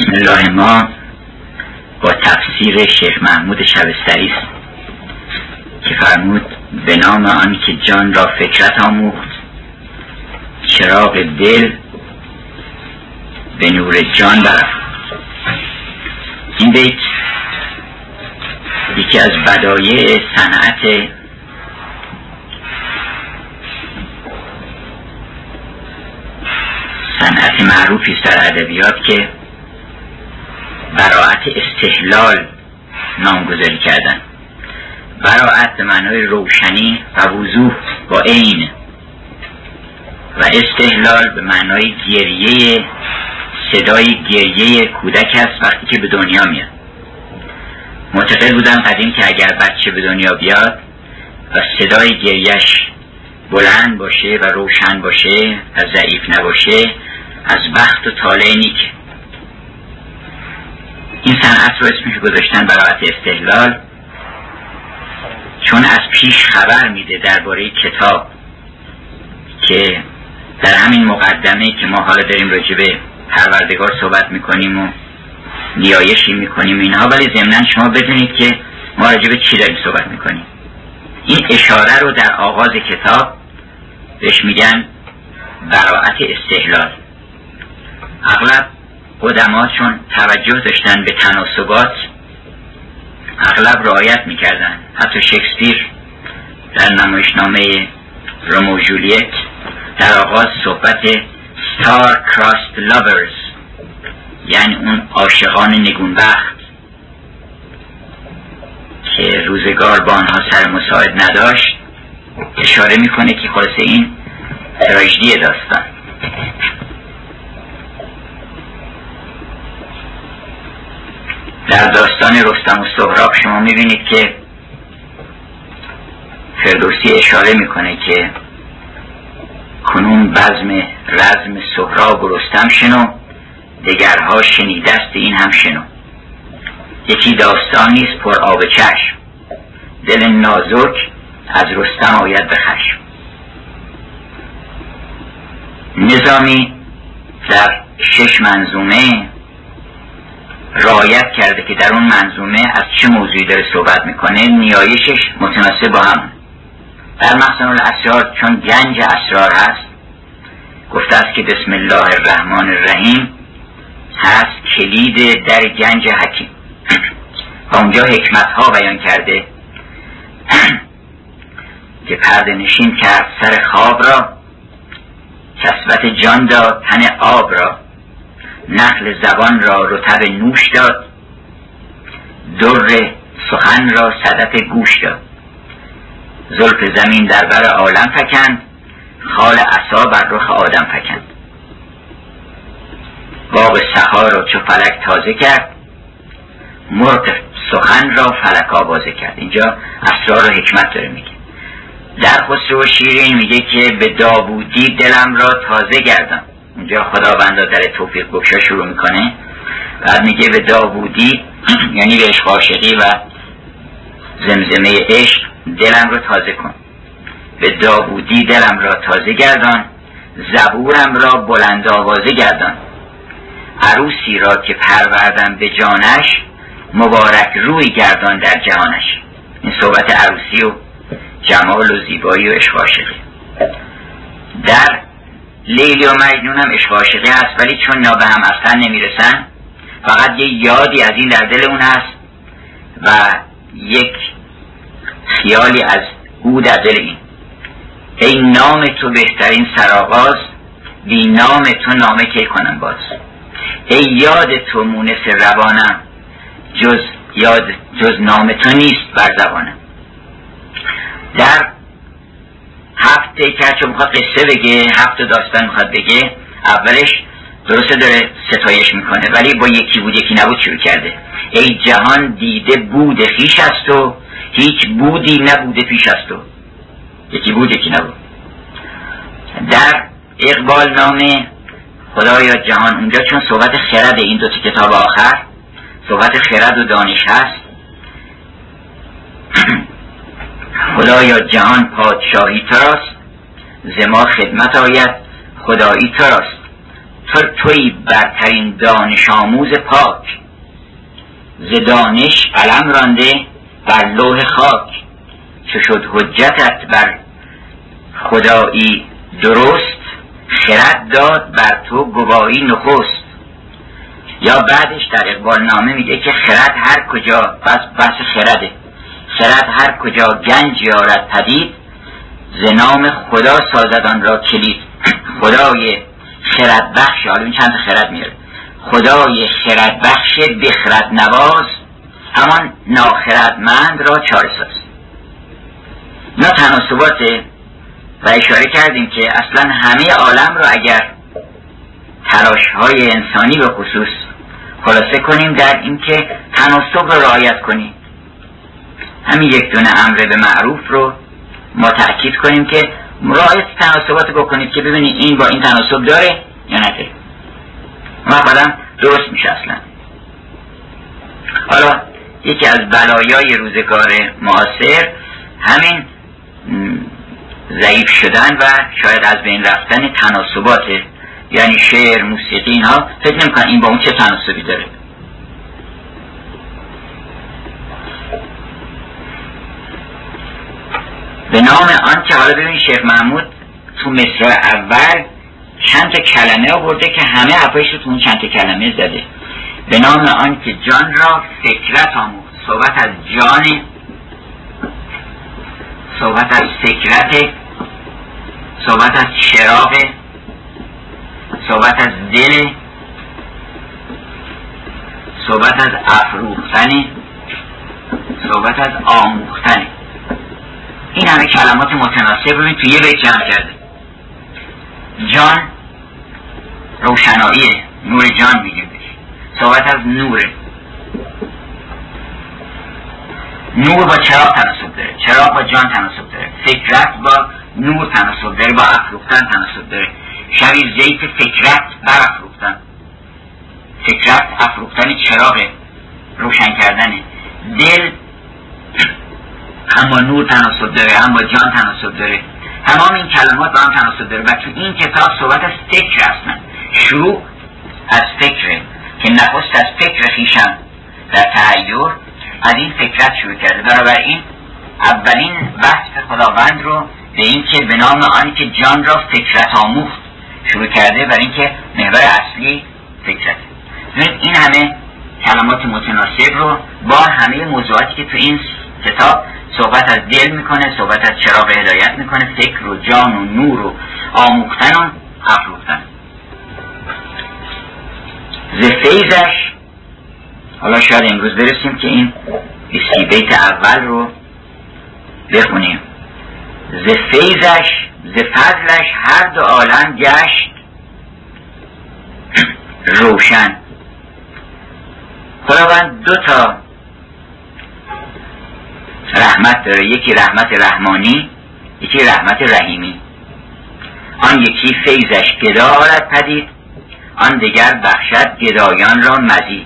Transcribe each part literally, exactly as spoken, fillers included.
بسم الله ما با تفسیر شیخ محمود شبستری است که فرمود به نام آن که جان را فکرت آموخت، چراغ دل به نور جان برافروخت. این بیت یکی از بدایع صنعت صنعت معروفی است در ادبیات که براعت استحلال نامگذاری کردن. براعت به معنای روشنی و وضوح با عین و استحلال به معنای گریه، صدای گریه کودک است وقتی که به دنیا میاد. معتقد بودن قدیم که اگر بچه به دنیا بیاد و صدای گریهش بلند باشه و روشن باشه و ضعیف نباشه، از بخت و طالع نیک. این صنعت رو اسمش گذاشتن براعت استحلال، چون از پیش خبر میده درباره کتاب که در همین مقدمه که ما حالا داریم راجع به پروردگار صحبت میکنیم و نیایشی میکنیم اینها، ولی ضمناً شما بدونید که ما راجع به چی داریم صحبت میکنیم. این اشاره رو در آغاز کتاب بهش میگن براعت استحلال. اغلب قدما چون توجه داشتن به تناسبات اغلب رعایت میکردن. حتی شکسپیر در نمایشنامه رومئو و جولیت در آغاز صحبت star crossed lovers، یعنی اون عاشقان نگونبخت که روزگار با آنها سر مساعد نداشت، اشاره میکنه که خلاصه این تراژدی داستان. در داستان رستم و سهراب شما میبینید که فردوسی اشاره میکنه که کنون بزم رزم سهراب و رستم شنو، دگرها شنیدست این هم شنو. یکی داستانیست پر آب چشم، دل نازک از رستم آید به خشم. نظامی در شش منظومه رعایت کرده که در اون منظومه از چه موضوعی داره صحبت میکنه، نیایشش متناسب با هم. در مخزن الاسرار چون گنج اسرار هست، گفته است که بسم الله الرحمن الرحیم هست کلید در گنج حکیم. و اونجا حکمت ها بیان کرده که پرده نشین کرد سر خواب را، کسوت جان داد تن آب را، نخل زبان را رطب نوش داد، در سخن را صدف گوش داد. زلف زمین در بر عالم فکند، خال عصا بر رخ آدم فکند. باغ سخا را چو فلک تازه کرد، مرغ سخن را فلک آوازه کرد. اینجا اسرار و حکمت داره میگه. در خسرو و شیرین میگه که به داوودی دلم را تازه گردم. اونجا خداوند در توفیق بخشا شروع میکنه، بعد میگه به داوودی یعنی به عشق عاشقی و زمزمه عشق دلم را تازه کن. به داوودی دلم را تازه گردان، زبورم را بلند آوازه گردان. عروسی را که پروردم به جانش، مبارک روی گردان در جهانش. این صحبت عروسی و جمال و زیبایی و عشق عاشقی. در لیلی و مجنون هم عشق عاشقی هست، ولی چون اینا به هم اصلا نمیرسن، فقط یه یادی از این در دل اون هست و یک خیالی از او در دل این. ای نام تو بهترین سرآغاز، بی نام تو نامه کی کنم باز. ای یاد تو مونس روانم، جز یاد جز نام تو نیست بر زبانم. در هفت پیکر چون میخواد قصه بگه، هفت داستان میخواد بگه، اولش درسته داره ستایش میکنه ولی با یکی بود یکی نبود شروع کرده. ای جهان دیده بود خیش است و هیچ بودی نبوده پیش است تو. یکی بود یکی نبود. در اقبال نامه خدایا جهان، اونجا چون صحبت خرد این دو تا کتاب آخر صحبت خرد و دانش هست، خدایا جهان پادشاهی تراست، ز ما خدمت آید خدایی تراست. تو توی برترین دانش آموز پاک، ز دانش قلم رانده بر لوح خاک. چو شد حجتت بر خدایی درست، خرد داد بر تو گواهی نخست. یا بعدش در اقبال نامه میگه که خرد هر کجا، بس بس خرده، خرد هر کجا گنج یارد پدید، ز نام خدا سازد آن را کلید. خدای خرد بخش، حالا این چند خرد میاره، خدای خرد بخش بخرد نواز، همان ناخردمند را چاره ساز. اینا تناسباته و اشاره کردیم که اصلا همه عالم رو اگر تلاش های انسانی به خصوص خلاصه کنیم در این که تناسب رو رعایت کنیم، همین یک دونه امر به معروف رو ما تأکید کنیم که رعایت تناسبات بکنید که ببینید این با این تناسب داره یا نداره، مثلا درست میشه اصلا. حالا یکی از بلایای روزگار معاصر همین ضعیف شدن و شاید از بین رفتن تناسباته، یعنی شعر، موسیقی، اینها فکر نمی‌کنن این با اون چه تناسبی داره. به نام آن که، حالا ببین شیخ محمود تو مصرع اول چند تا کلمه آورده که همه حرفایش رو تو اون چند تا کلمه زده. به نام آن که جان را فکرت آموخت، صحبت از جان، صحبت از فکرت، صحبت از چراغ، صحبت از دل، صحبت از افروختن، صحبت از آموختن. این همه کلمات متناسب رو توی یه بیت جمع کرده. جان روشناییه، نور جان میگیم بهش. صحبت از نوره، نور با چراغ تناسب داره، چراغ با جان تناسب داره، فکرت با نور تناسب داره، با افروختن تناسب داره. شبیه زیت فکرت بر افروختن، فکرت افروختن چراغ، روشن کردنه. دل هم با نور تناسب داره، هم با جان تناسب داره. تمام این کلمات با هم تناسب داره و تو این کتاب صحبت از فکر هستن. شروع از فکره که نخست از فکر خویشم در تحیر از این فکرت شروع کرده. بنابراین اولین وصف خداوند رو به این که به نام آنی که جان را فکرت آموخت شروع کرده، برای اینکه محور اصلی فکرت. این همه کلمات متناسب رو با همه موضوعاتی که تو این کتاب صحبت از دل میکنه، صحبت از چراغ هدایت میکنه، فکر و جان و نور و آموختن و افروختن. ز فیضش، حالا شاید امروز برسیم که این بیست بیت اول رو بخونیم. ز فیضش، ز فضلش هر دو عالم گشت روشن. خداوند دو تا رحمت داره، یکی رحمت رحمانی، یکی رحمت رحیمی. آن یکی فیضش گدا آرد پدید، آن دیگر بخشد گدایان را مزید.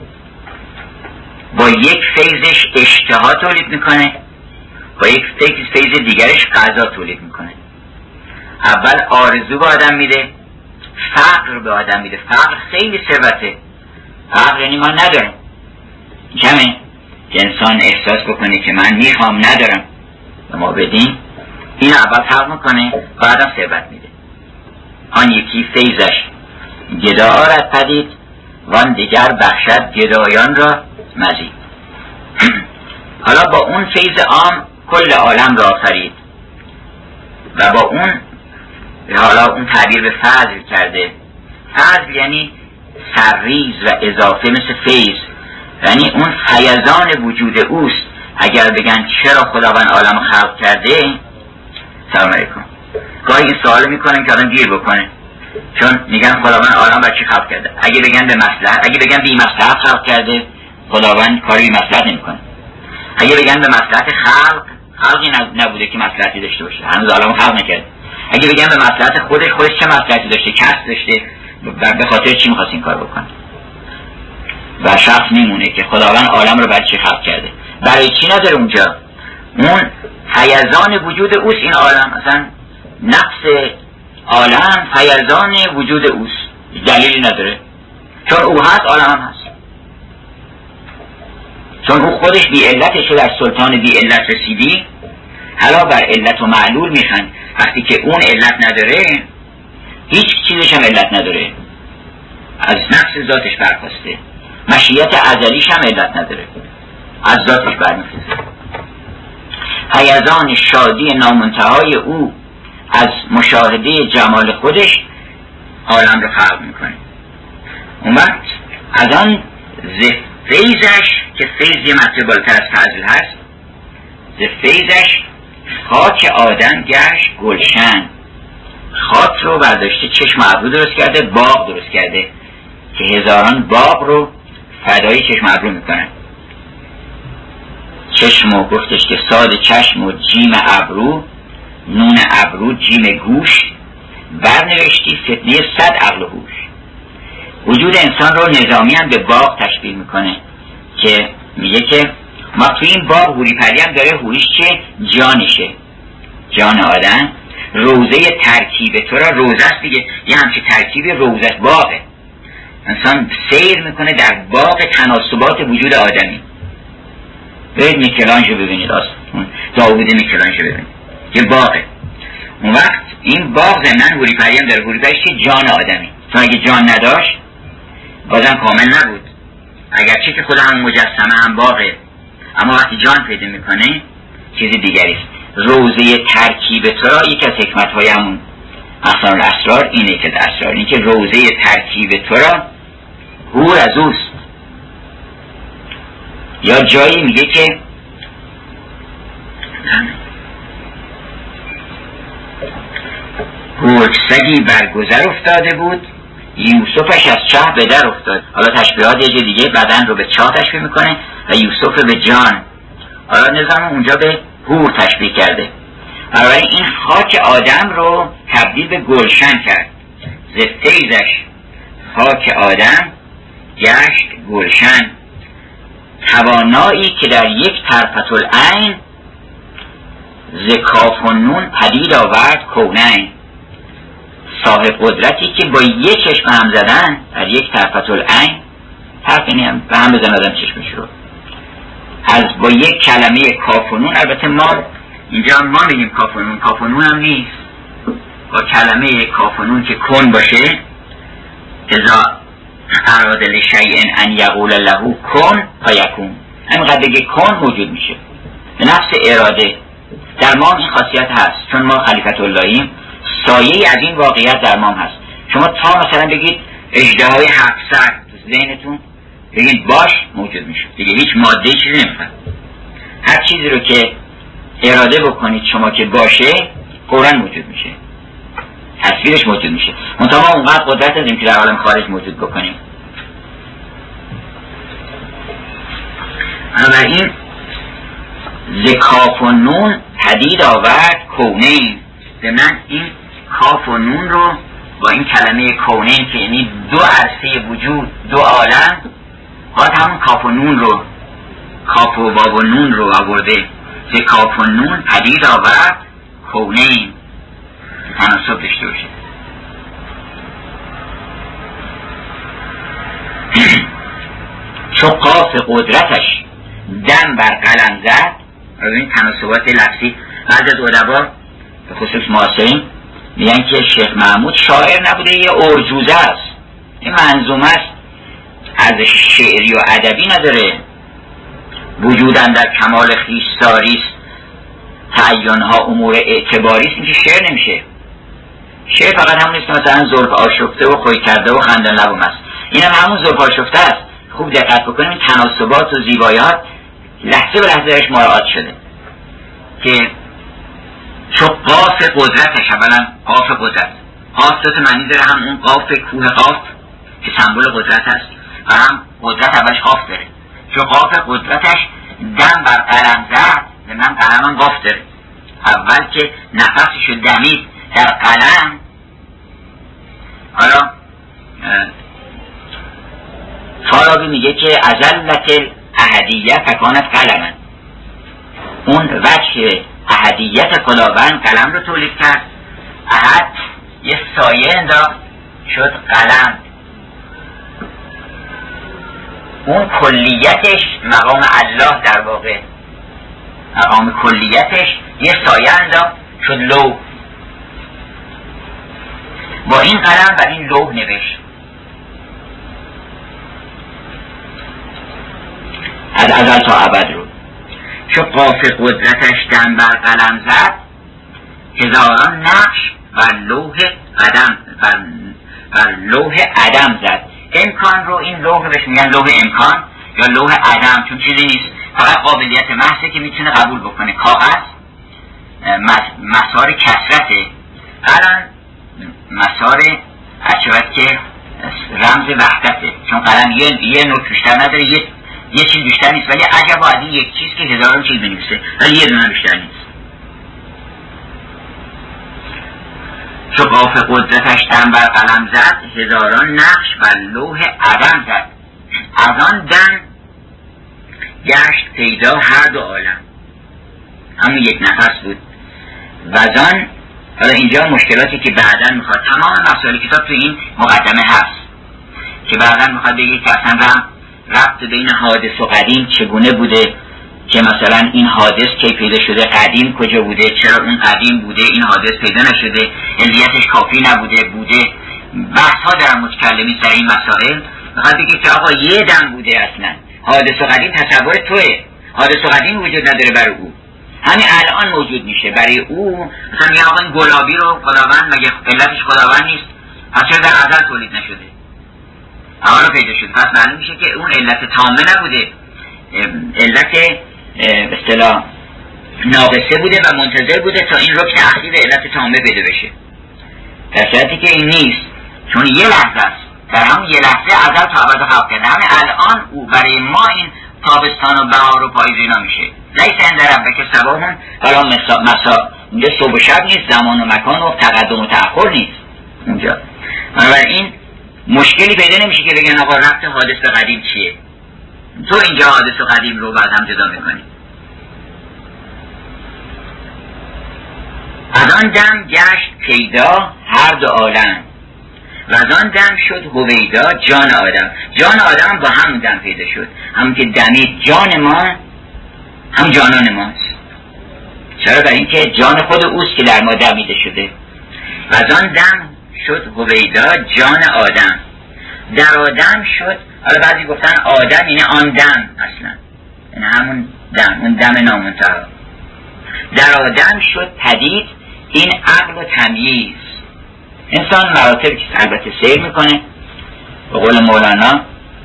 با یک فیضش اشتها تولید میکنه، با یک فیض دیگرش غذا تولید میکنه. اول آرزو به آدم میده، فقر به آدم میده. فقر خیلی ثروته، فقر یعنی ما ندارم، کمه که انسان احساس بکنه که من میخوام ندارم و ما بدیم. این اول فقر میکنه، بعدم ثروت میده. آن یکی فیضش گدا آرد پدید، وان دیگر بخشد گدایان را مزید. حالا با اون فیض عام کل عالم را آفرید و با اون، حالا اون تعبیر به فضل کرده. فضل یعنی سرریز و اضافه مثل فیض، یعنی اون فیضان وجود اوست. اگر بگن چرا خداوند عالم خلق کرده، سلام علیکم، گاهی این سوال میکنن که آدم گیر بکنه، چون میگن خداوند عالم برای چی خلق کرده. اگه بگن به مصلحت، اگه بگن بی مصلحت خلق کرده، خداوند کاری بی مصلحت نمیکنه. اگه بگن به مصلحت خلق، خلقی نبوده که مصلحتی داشته باشه، هنوز عالم خلق نکرده. اگه بگن به مصلحت خودش، خودش چه مصلحتی داشته، کسب داشته، به خاطر چی میخواست این کار بکنه؟ و شخص میمونه که خداوند عالم رو برای چی خلق کرده، برای چی نداره اونجا. اون فیضان وجود اوست این عالم، اصلا نفس عالم فیضان وجود اوست. دلیلی نداره، چون او هست عالم هم هست، چون او خودش بی علتش در سلطان بی علت رسیدی. حالا بر علت و معلول میخوان، وقتی که اون علت نداره هیچ چیزش هم علت نداره، از نفس ذاتش برخواسته، مشیت ازلیش هم علت نداره، از ذاتش برمیخواسته. هیزان شادی نامنتهای او از مشاهده جمال خودش عالم رو خلق میکنه. اون وقت از آن ز فیضش، که فیض یه مطلب بالاتر از فضل هست، ز فیضش خاک آدم گشت گلشن. خاک رو برداشته چشم ابرو درست کرده، باغ درست کرده که هزاران باغ رو فدای چشم ابرو میکنن. چشم و گفتش که ساد چشم و جیم ابرو، نون ابرو جیم گوش، برنوشتی فتنه صد عقل و هوش. وجود انسان رو نظامی هم به باغ تشبیه میکنه که میگه که ما توی این باغ هوری پری هم داره، هوریش چه؟ جانشه، جان آدم. روزه ترکیب تو را، روزه است دیگه، یه همچه ترکیب روزه است، باغه. انسان سیر میکنه در باغ تناسبات وجود آدمی. برید میکلانجو ببینید، اون داوود میکلانجو ببینید، یه باغه. اون وقت این باغ ضمن هوری پری هم داره، هوری پریش که جان آدمی، چون اگه جان نداشت بازم کامل نبود، اگرچه که خود همون مجسمه هم باغه، اما وقتی جان پیدا میکنه چیزی دیگری است. روزه ترکیب تو را، یک از حکمت‌های همون احسان الاسرار اینه که اسرار این که روزه ترکیب تو را هور از اوست. یا جایی میگه که هورسگی برگذر افتاده بود، یوسفش از چاه به در افتاد. حالا تشبیهات یه جای دیگه بدن رو به چاه تشبیه میکنه و یوسف به جان. حالا نظام اونجا به هور تشبیه کرده. برای این خاک آدم رو تبدیل به گلشن کرد. ز فیضش خاک آدم گشت گلشن. توانایی که در یک طرفة العین ز کاف و نون پدید آورد کونین. صاحب قدرتی که با یک چشم هم زدن در یک طرفة العین، طرف اینی هم به هم بزن آدم چشمش رو، از با یک کلمه کاف و نون. البته ما اینجا ما میگیم کاف و نون، کاف و نون هم نیست، با کلمه کاف و نون که کن باشه، اذا اراد لشیء ان یقول له کن فیکون، همینقدر بگه کن موجود میشه به نفس اراده. در ما این خاصیت هست، چون ما خلیفت اللهیم، سایه از این واقعیت در ما هست. شما تا مثلا بگید اژدهای هفت سر ذهنتون بگید باش موجود میشه دیگه، هیچ ماده چیزی نمیخواد. هر چیزی رو که اراده بکنید شما که باشه فوراً موجود میشه، تصویرش موجود میشه. منتها ما اونقدر قدرت داریم که در عالم خارج موجود بکنیم. بنابراین ز کاف و نون پدید آورد کونین. ضمن این کاف و نون رو با این کلمه کونین که یعنی دو عرصه وجود، دو عالم، باید همون کاف و نون رو، کاف و باب و نون رو آورده. ز کاف و نون پدید آورد کونین، تناسب داشته باشه. چو قاف قدرتش دم بر قلم زد. از این تناسبات لفظی بعد از ادبا به خصوص معاصرین میگن که شیخ محمود شاعر نبوده، یه ارجوزه است، این منظومه است، از شعری و ادبی نداره. وجودن در کمال خویشتاری است، تعینها امور اعتباری است. این که شعر نمیشه. شعر فقط همون نیست مثلا زلف آشفته و خوی کرده و خندان لبم است، این هم همون زلف آشفته است. خوب دقت بکنیم این تناسبات و زیباییات لحظه به لحظه درش مراعات شده که چو قاف قدرتش، اولا قاف قدرت، قاف دوت معنی داره، هم اون قاف کوه قاف که سمبل قدرت است و هم قدرت اولش قاف داره. چو قاف قدرتش دم بر قلم زد، من قلم هم قاف داره، اول که نفسشو دمید در قلم. حالا فارابی میگه که ازلت احدیت فکانت قلمن، اون وجه احدیت خداوند قلم رو تولید کرد. احد یه سایه انداخت شد قلم، اون کلیتش مقام الله در واقع، مقام کلیتش یه سایه انداخت شد لوح. با این قلم بر این لوح نوشت. از ازل تا ابد رو. چو قاف قدرتش دم بر قلم زد، هزاران نقش بر لوح قدم بر, بر لوح عدم زد. امکان رو این لوح بهش میگن لوح امکان یا لوح عدم، چون چیزی نیست، فقط قابلیت محضه که میتونه قبول بکنه. کاغذ مسار کثرته، قلم مسار اچوت که رمز وحدته، چون قلم یه, یه نوع بیشتر نداره، یه یه چیز بیشتر نیست، ولی عجب از این یک چیز که هزاران چیز بنویسه ولی یه دونه بیشتر نیست. چو قاف قدرتش دم بر قلم زد، هزاران نقش بر لوح عدم زد. از آن دم گشت پیدا هر دو عالم، همون یک نفس بود. و از آن، حالا اینجا مشکلاتی که بعداً میخواد، تمام مسائل کتاب تو این مقدمه هست که بعداً میخواد بگه که اصلا ربط بین حادث و قدیم چگونه بوده، که مثلا این حادث کی پیدا شده، قدیم کجا بوده، چرا اون قدیم بوده این حادث پیدا نشده، علیتش کافی نبوده بوده. بحث ها دارن متکلمی سر این مسائل. میخواد بگه که آقا یه دم بوده، اصلا حادث و قدیم تصور توه، حادث و قدیم وجود نداره برای او، همین الان موجود میشه برای او. مثلا میگه آقا این گلابی رو خداوند، مگه علتش خداوند نیست؟ پس چرا در ازل تولید نشده، حالا پیدا شده؟ پس معلوم میشه که اون علت تامه نبوده، علت به اصطلاح ناقصه بوده و منتظر بوده تا این رکن اخیر علت تامه پیدا بشه، در صورتی که این نیست، چون یه لحظه است، در همون یه لحظه ازل تا ابد خلق کرده. همین الان او برای ما این تابستان و بهار و پاییز اینا میشه. لیس عند ربک سواهم ولا مسا، اینجا صبح و شب نیست، زمان و مکان و تقدم و تأخر نیست اونجا. بنابراین مشکلی پیدا نمیشه که بگن آقا ربط حادث به قدیم چیه، تو اینجا حادث و قدیم رو بعد هم جدا میکنی. از آن دم گشت پیدا هر دو عالم، و از آن دم شد هویدا جان آدم. جان آدم با همون دم پیدا شد، همون که دمید جان ما هم جانان ماست. چرا؟ برای اینکه جان خود اوست که در ما دمیده شده. و از آن دم شد هویدا جان آدم. در آدم شد، حالا بعضی گفتن آدم یعنی آن دم، اصلا یعنی همون دم، اون دم نامنتهی. در آدم شد پدید این عقل و تمییز. انسان مراتب که البته سیر میکنه، به قول مولانا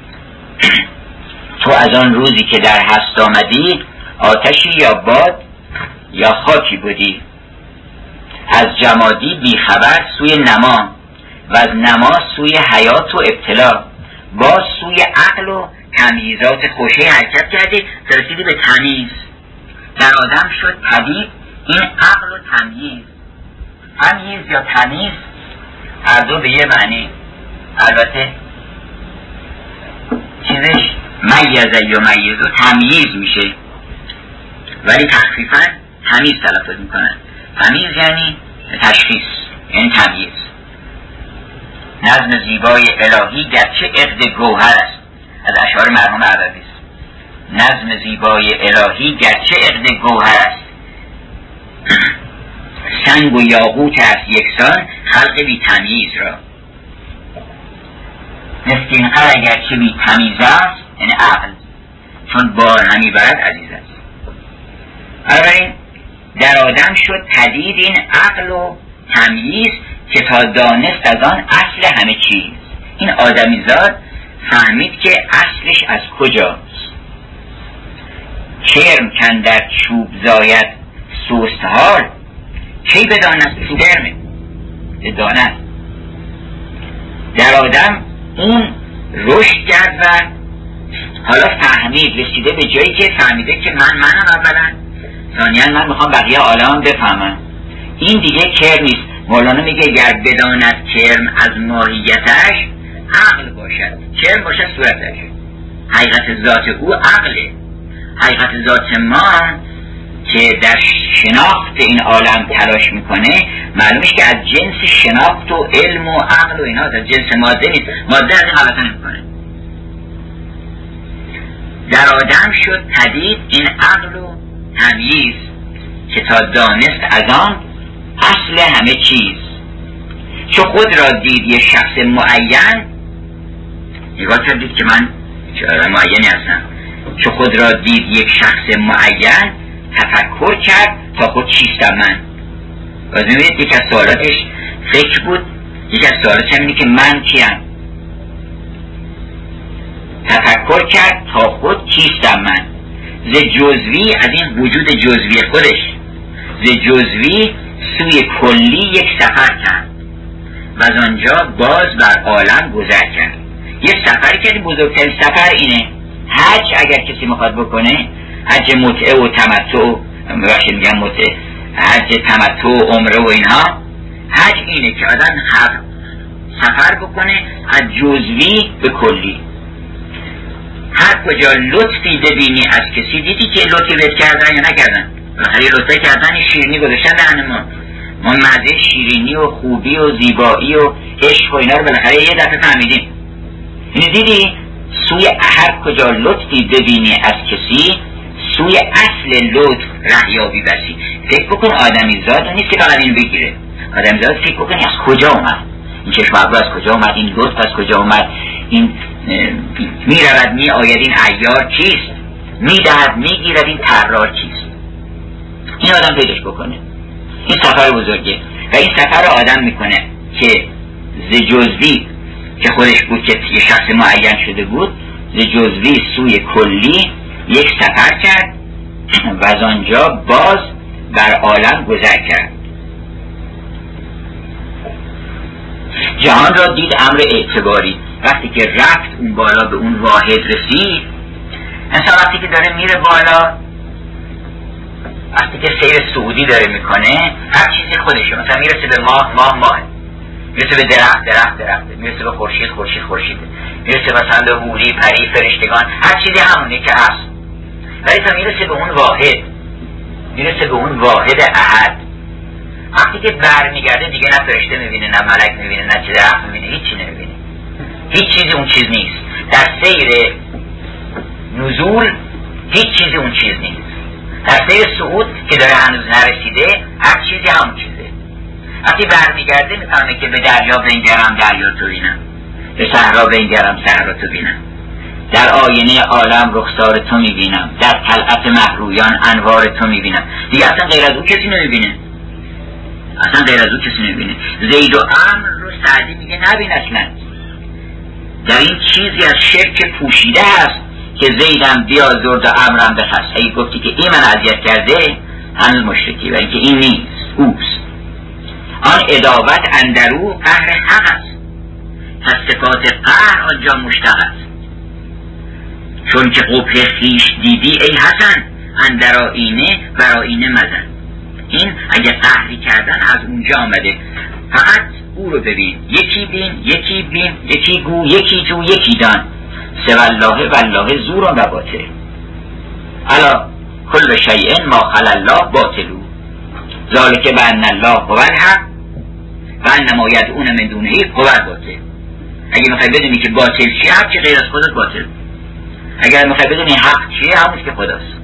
تو از آن روزی که در هست آمدی، آتشی یا باد یا خاکی بودی، از جمادی بیخبر سوی نما، و از نما سوی حیات و ابتلا، باز سوی عقل و تمییزات خوشه حرکت کردی، ترسیدی به تمییز. در آدم شد پدید این عقل و تمییز. تمییز یا تمییز هر دو به یه معنی، البته چیزش میزه یا میز و تمییز میشه، ولی تخفیفا تمییز تلفظ میکنن. تمییز یعنی تشخیص، یعنی تمییز. نظم زیبای الهی گرچه عقد گوهر است، از اشعار مرحوم عربی است. نظم زیبای الهی گرچه عقد گوهر است، سنگ و یاقوت است یکسان خلق بی تمییز را. مسکین قر اگرچه بی تمییز است، یعنی عقل، چون بار همی برد عزیز است. بنابراین در آدم شد پدید این عقل و تمییز، که تا دانست از آن اصل همه چیز. این آدمیزاد فهمید که اصلش از کجاست. کرم کن در چوب زاید سوست حال، کی بداند چوب کرمه بداند. در آدم اون رشد کرد و حالا فهمید، رسیده به جایی که فهمیده که من منم اولا، ثانیاً من میخوام بقیه عالم بفهمم. این دیگه کرم نیست. مولانا میگه گر بداند کرم از ماهیتش عقل باشد، کرم باشد صورتش. حقیقت ذات او عقله. حقیقت ذات ما که در شناخت این عالم تلاش میکنه، معلومش که از جنس شناخت و علم و عقل و اینا، از جنس ماده نیست. ماده از این غلطه نمیکنه. در آدم شد پدید این عقل و تمییز، که تا دانست از آن اصل همه چیز. چو خود را دید یک شخص معین، نگاه کردید که من چرا معینی هستم، چو خود را دید یک شخص معین، تفکر کرد تا خود چیستم من. و می‌بینید یک از سوالاتش فکر بود، یک از سوالاتش اینه که من کیم. تفکر کرد تا خود چیستم من. ز جزوی، از این وجود جزوی خودش، ز جزوی سوی کلی یک سفر کرد و از آنجا باز بر عالم گذر کرد. یک سفری کردی، بزرگترین سفر اینه. حج اگر کسی میخواد بکنه، حج متعه و تمتع، ببخشید میگم متعه، حج تمتع و عمره و اینها، حج اینه که آدم هر سفر بکنه از جزوی به کلی. هر کجا لطفی ببینی از کسی، دیدی که لطفی بهت کردن یا نکردن؟ بالاخره لطفی کردن، شیرینی گذاشتن دهن ما، ما مزه شیرینی و خوبی و زیبایی و عشق و اینا رو بالاخره یه دفعه فهمیدیم. یعنی دیدی سوی هر کجا لطفی ببینی از کسی، سوی اصل لطف رهیابی بسی. فکر بکن آدمی زاد نیست که فقط این بگیره، آدمی زاد فکر بکنی از کجا اومد این چشم ابرو، از کجا اومد این لطف، از کجا اومد این می رود می آید این عیار چیست، می دهد می گیرد این طرار چیست. این آدم پیداش بکنه. این سفر بزرگه و این سفر آدم میکنه که ز جزوی که خودش بود، که یه شخص معین شده بود، ز جزوی سوی کلی یک سفر کرد و از آنجا باز بر عالم گذر کرد. جهان را دید امر اعتباری. وقتی که رفت اون بالا به اون واحد رسید، انسان وقتی که داره میره بالا، وقتی که سیر صعودی داره میکنه، هر چیزی خودشه. مثلا میرسه به ماه، ماه ماه، میرسه به درخت، درخت درخته، میرسه به خورشید، خورشید خورشیده، میرسه مثلا به حوری، پری، فرشتگان، هر چیزی همونه که هست. ولی تا میرسه به اون واحد، میرسه به اون واحد احد، وقتی که بر میگرده دیگه نه فرشته میبینه، نه ملک میبینه، نه چیز درخت میبینه، هیچی نمیبینه، هیچ چیزی اون چیز نیست. در سیر نزول هیچ چیزی اون چیز نیست. در سیر صعود که داره هنوز نرسیده، هر چیزی همون چیزه. وقتی برمیگرده میفهمه که به دریا بنگرم دریا تو بینم، به صحرا بنگرم صحرا تو بینم، در آینه عالم رخسار تو میبینم، در طلعت مهرویان انوار تو میبینم. دیگه اصلا غیر از او کسی نمیبینه، اصلا غیر از او کسی نمیبینه. زید و عمرو رو سعدی میگه نبین اصلا. در این چیزی از شرک پوشیده هست که زیدم بیازرد و عمرم بخست. اگه گفتی که این من اذیت کرده، هنوز مشرکی، ولی که این نیست، اوست. آن عداوت اندرو قهر حق است، پس صفات قهر آنجا مشتق است. چون که قبح خیش دیدی ای حسن، اندر آینه بر آینه مزن. این اگه قهری کردن از اونجا آمده. فقط او رو ببین، یکی بین، یکی بین، یکی گو، یکی جو، یکی دان. سوالله والله زور و باطل. الا کل شیء ما خلا الله باطلو، ذالک بان الله هو الحق و انما یدعون من دونه هو الباطل. اگه میخوای بدونی که باطل چیه، هر چی غیر از خودت باطل. اگر میخوای بدونی حق چیه، همونش که خداست.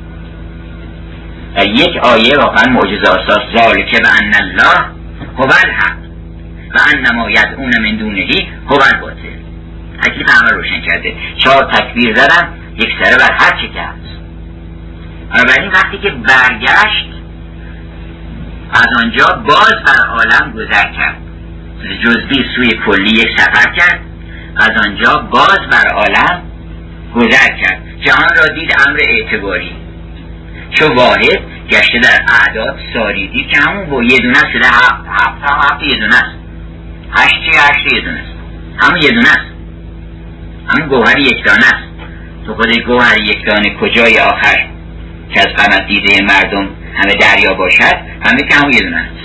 یک آیه واقعا معجزه اساس، ذالک بان الله هو الحق و انما یدعون من دونه هو الباطل. تکلیف همه روشن کرده. چهار تکبیر زدن یک سره بر هر چی که هست. بنابراین وقتی که برگشت، از آنجا باز بر عالم گذر کرد. جزوی سوی کلی یک سفر کرد، از آنجا باز بر عالم گذر کرد. جهان را دید امر اعتباری، چو واحد گشته در اعداد ساری. دید که همون با یه دونه است، ده هفت هفت هم هفت یه دونه است، هشتی هشتی یه دونه است، همون یه دونه است، همون گوهر یک دانه است. تو خود گوهر یک دانه کجای آخر که از غمت دیده مردم همه دریا باشد، همه که همون یه دونه است.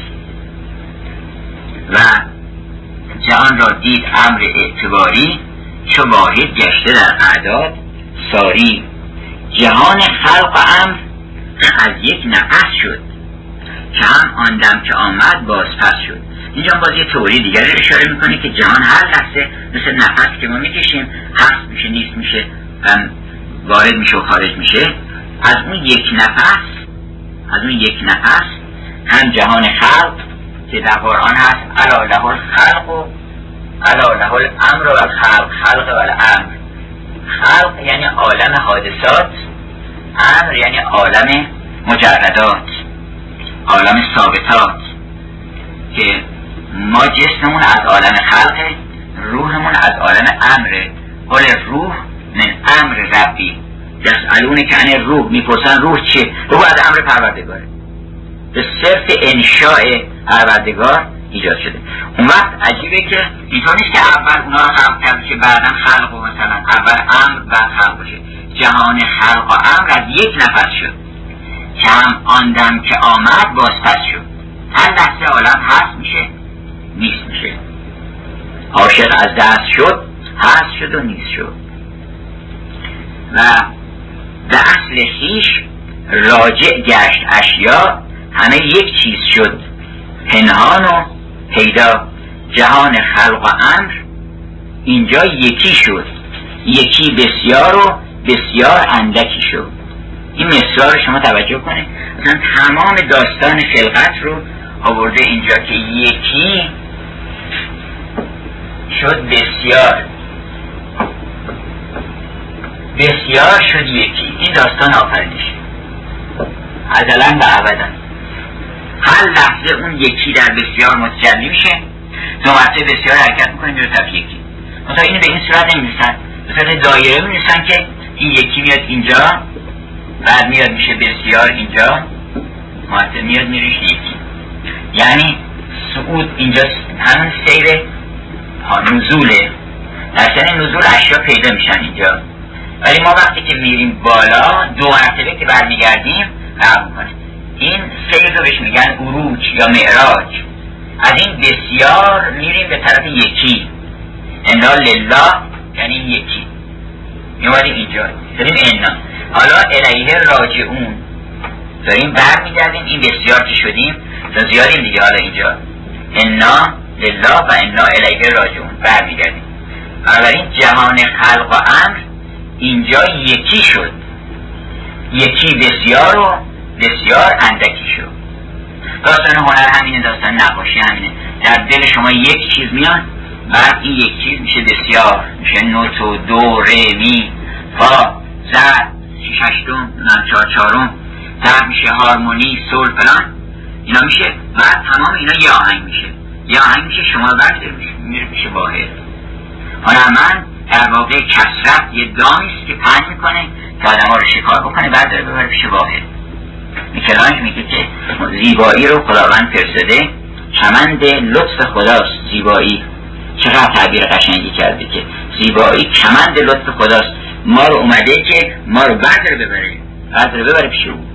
و جهان را دید امر اعتباری، چو واحد گشته در اعداد ساری. جهان خلق و امر از یک نفس شد، که هم آن دم که آمد باز پس شد. اینجا باز یه توری دیگر اشاره میکنه که جهان هر لحظه مثل نفس که ما میکشیم، هست میشه، نیست میشه، وارد میشه و خارج میشه، از اون یک نفس از اون یک نفس هم جهان خلق که در قرآن هست الا له الخلق و الا له الامر و الخلق، خلق و الامر. خلق یعنی عالم حادثات، امر یعنی عالم مجردات، عالم ثابتات، که ما جسممون از عالم خلقه، روحمون از عالم امره. قل روح من امر ربی یسألون که عن روح، میپرسن روح چیه؟ روح از امر پروردگاره، به صرف انشاء پروردگار ایجاد شده. اون وقت عجیبه که اینطور نیست که اول اونا رو خلق کرد که بعدا خلق و مثلا اول امر بعد خلق باشه. جهان خلق و امر از یک نفس شد که هم آن دم که آمد بازپس شد. هر لحظه عالم هست میشه نیست میشه. عاشق از دست شد هست شد و نیست شد و به اصل خویش راجع گشت اشیا، همه یک چیز شد پنهان و پیدا. جهان خلق و امر اینجا یکی شد، یکی بسیار و بسیار اندکی شد. این مصرع رو شما توجه کنید، مثلا تمام داستان خلقت رو آورده اینجا که یکی شد بسیار، بسیار شد یکی. این داستان آفرینش ازلاً و ابداً. هر لحظه اون یکی در بسیار متجلی میشه، دو مرتبه بسیار حرکت میکنه میره طرف یکی. مثلا اینو به این صورت نمی‌نویسن، به صورت دایره می‌نویسن که این یکی میاد اینجا، بعد میاد میشه بسیار اینجا، مرتبه میاد میره یکی. یعنی صعود اینجا همون سیر نزوله، در سن نزول اشیا پیدا میشن اینجا. ولی ما وقتی که میریم بالا دو مرتبه که برمیگردیم قبل میکنه. این سیر رو بهش میگن عروج یا معراج. از این بسیار میریم به طرف یکی، انا لله یعنی یکی، میومدیم اینجا داریم انا، حالا الیه راجعون، داریم برمیگردیم این بسیار که شدیم تا زیادیم دیگه. حالا اینجا انا لله و انا الیه راجعون برمیگردیم. بنابراین جهان خلق و امر اینجا یکی شد، یکی بسیار و بسیار اندکی شد. داستان هنر همینه، داستان نقاشی همینه. در دل شما یک چیز میاد، بعد این یک چیز میشه بسیار، میشه نوت و دو ره می فا زد شیش هشتم چهار چهارم، بعد میشه هارمونی سول فلان، اینا میشه. بعد تمام اینا یه آهنگ میشه، یه آهنگ میشه شما بعد میره میشه واحد. هنرمند در واقع کثرت یه دامیست که پنج میکنه که آدم ها رو شکار بکنه، بعد داره ببره پیش واحد. میکلانج میگه که زیبایی رو خداوند فرستاده، کمند لطف خداست زیبایی. چقدر تعبیر قشنگی کرده که زیبایی کمند لطف خداست، ما رو اومده که ما رو بعد داره ببره، بعد داره ببره پیش او.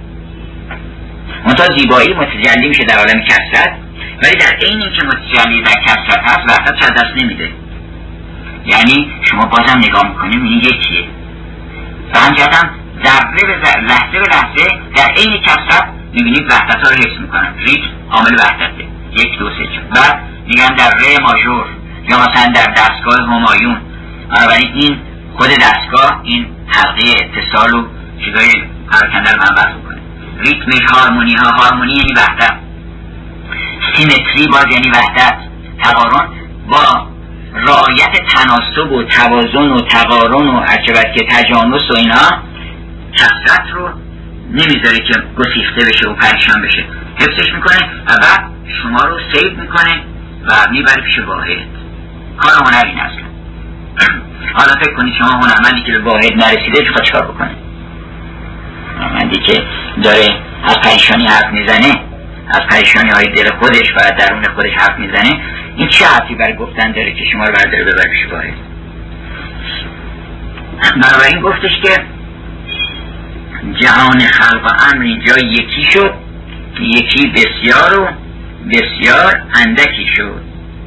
منتها زیبایی متجلی میشه در عالم کثرت، ولی در عین اینکه متجلی در کثرت هست وحدت از دست نمیده. یعنی شما بازم نگاه میکنیم این یکیه. فهمجدم ذره به ذره، لحظه به لحظه در عین کثرت میبینید وحدت ها رو حس میکنن. ریتم عامل وحدته، یک دو سه چهار. بعد میگن در ره ماژور یا مثلا در دستگاه همایون. بنابراین این خود دستگاه این حلقه اتصال و چیزای پراکنده رو منبعث میکنه. ریتمش، هارمونی ها، هارمونی یعنی وحدت، سیمتری باز یعنی وحدت، تقارن با رعایت تناسب و توازن و تقارن و عجبت که تجانس و اینا کثرت رو نمیذاره که گسیخته بشه و پریشان بشه، حفظش میکنه و بعد شما رو سیو میکنه و میبره پیش واحد. کار هنر این است. حالا فکر کنید شما هنرمندی که به واحد نرسیده چه چکار بکنه؟ هنرمندی که داره از پریشانی حرف میزنه، از پریشانی های دل خودش و درون خودش حرف میزنه، این چه حرفی برای گفتن داره که شما رو برداره ببره پیش واحد؟ بنابراین گفتش که جهان خلق و امر اینجا یکی شد، یکی بسیار و بسیار اندکی شد.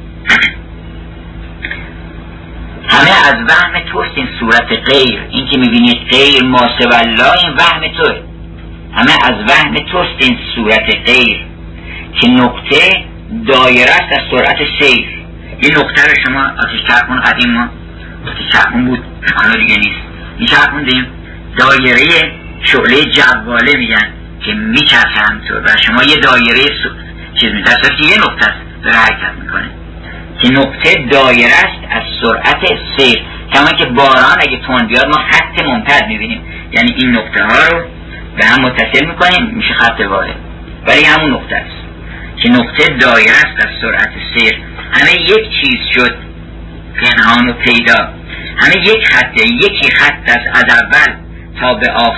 همه از وهم توست این صورت غیر، این که میبینید غیر ماسه والله این وهم توست. همه از وهم توست این صورت غیر که نقطه دایره است از سرعت سیر. یه نقطه رو شما آتش چرخون قدیم ما آتش چرخون بود، حالا دیگه نیست، این چرخوندیم دایره شعله جواله میگن که میچرخه همطور و شما یه دایره چیز می درصد که یه نقطه است داره حرکت میکنه که نقطه دایره است از سرعت سیر. کما که باران اگه تون بیاد ما خط ممتد میبینیم، یعنی این نقطه ها رو به هم متصل میکنیم میشه خط واحد، ولی همون نقطه است که نقطه دایره است از سرعت سیر. همه یک چیز شد پنهان و پیدا، همه یک خطه، یکی خط است از اول تا به آخر